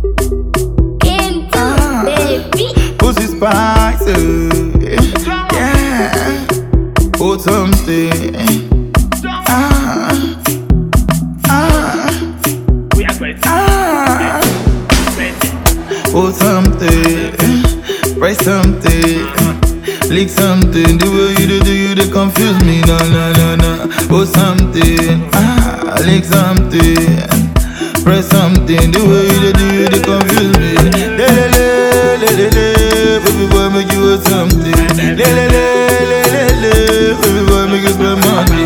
Pussy spicy, yeah. Put something. Put something. Press something. Lick something. The way you do, confuse me. No. Put something. Lick something. Press something. The way you do, confuse me. Baby boy, make you want something. Baby boy, make you spend money.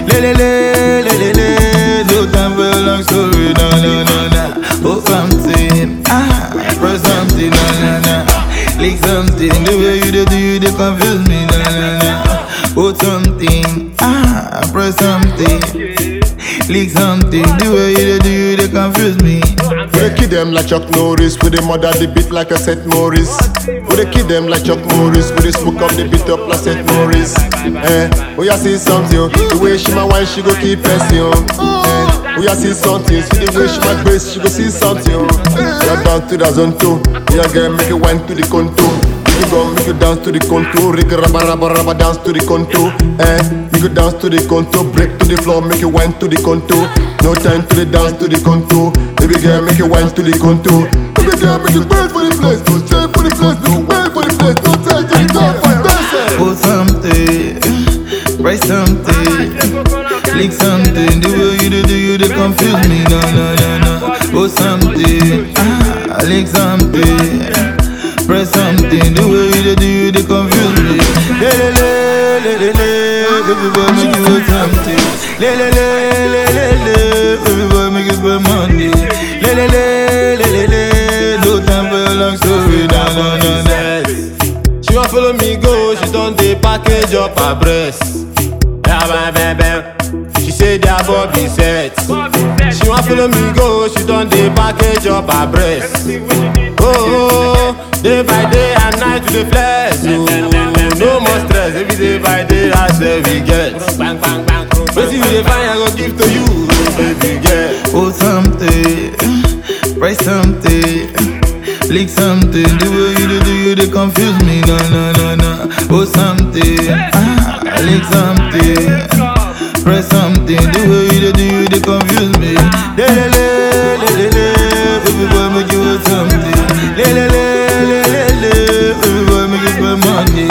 No time for a long story. No. Put something. Press something. No. Lick something. The way you do, confuse me. No. Put something. Press something. Lick something. The way you do, confuse me. We dey kill them like Chuck Norris. We dey murder the beat like a Seth Morris. We dey kill them like Chuck Norris. We dey smoke up the beat up like Seth Morris. We a see something. The way she my wine, she go keep pressing. We a see something. See the way she my grace, she go see something. We are down to the zone 2. We a girl make you wine to the contour. You go make you dance to the contour. Rick rabba dance to the contour. Make you dance to the contour. Break to the floor, make you wine to the contour. No time to the dance to the contour. Baby girl, make you wine to the contour. Baby girl, make you wait for the place. No stay for the place, no wait for the place. No time to dance for dancing. Put something, press something, lick something. The way you do, confuse me. No. Put something, lick something, press something. The way you do, confuse me. Baby boy, make you want something. Baby boy, make you spend money. No time for a long story. No. She want follow me go, she done the package up her breast. She say their body set. She want follow me go, she done the package up her breast. Oh, day by day and night to the flesh. No more stress, every day by day that's where we get. But see you dey find, I go give to you, baby girl. Put something, press something, lick something. The way you do, confuse me. No. Put something, lick something, press something. The way you do, confuse me. Baby boy, make you want something. Baby boy, make you spend money.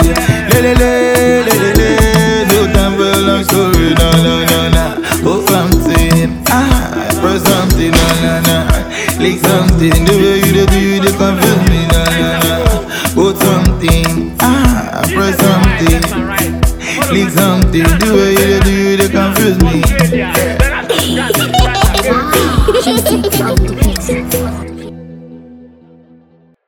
No time for a long story. No. Put something, press something. No. Lick something. The way you do, confuse me. No. Put something, press something, lick something. The way you do, confuse me.